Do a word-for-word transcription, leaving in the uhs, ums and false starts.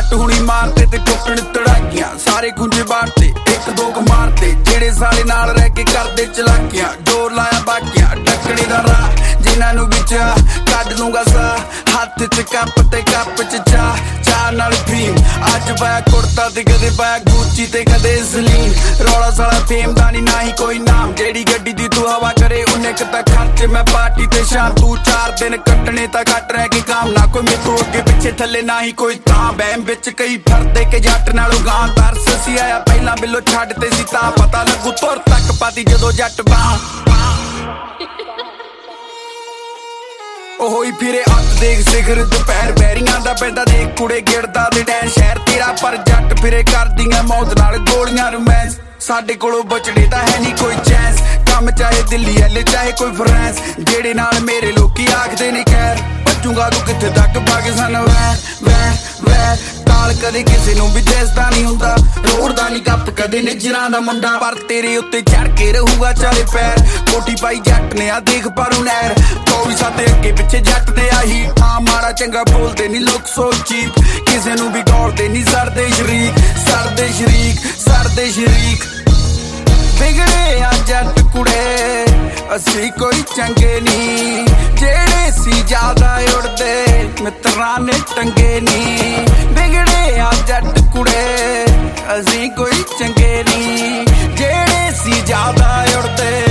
जट हुणी मारते ते टुटण तड़ाकियां सारे गुंजे बांटते एक दो को मारते जेड़े साले नाल रह के करदे चलाकियां जोर लाया बाकियां डकणे दा राह जिन्हां नूं विच कढ लूंगा सा हत्थ च कप ते कप च चाह चाह नाल फीम अज पाया कुर्ता ते कदे पाया गुच्ची ते कदे सलीम रौला साला फेम दा नी ना ही कोई नाम जेड़ी गड्डी दी तू हवा करे उन्ने क तां खर्चे मैं पार्टी ते शाम तू चार दिन कट्टने तां कट रह के काम ना कोई मेरे तो अगे पिछे थले ना ही कोई तां बैम विच कई फरदे के जट नालों गां तरस सी आया पहला बिलो छड्डते सी तां पता लगू तुर तक पाती जदों जट बां होई फिरे अत देख सिखर दोपहर बैरियां दा पैंदा देख कुड़े गिरदा ते डैन शहर तेरा पर जट फिरे करदियां मौत नाल गोलियां रोमांस साडे कोलों बचड़े तां है नी कोई चांस कम चाहे दिल्ली एल चाहे कोई फ्रांस जेड़े नाल मेरे लोकी आखदे ने खैर भजूंगा तू कित्थे तक पाकिस्तान वैर वैर वैर ताल कदे किसे नूं भी देसदा नहीं हुंदा रोड़दा नहीं गप कदे निजरां दा मुंडा पर तेरे उत्ते चढ़ के रहूगा चाले पैर कोठी पाई जट ने आ देख पारू नैर चौबी साते अगे पिछे जट ने आही हाँ माड़ा चंगा बोलदे नहीं लोग सो चीप किसे नूं भी गौलदे नहीं सरदे शरीक सरदे शरीक सरदे शरीक बिगड़े आ जट कुड़े असी कोई चंगे नी जेड़े सी ज्यादा उड़दे मित्रां ने टंगे नी बिगड़े आ जट कुड़े असी कोई चंगे नी जेड़े सी ज्यादा उड़दे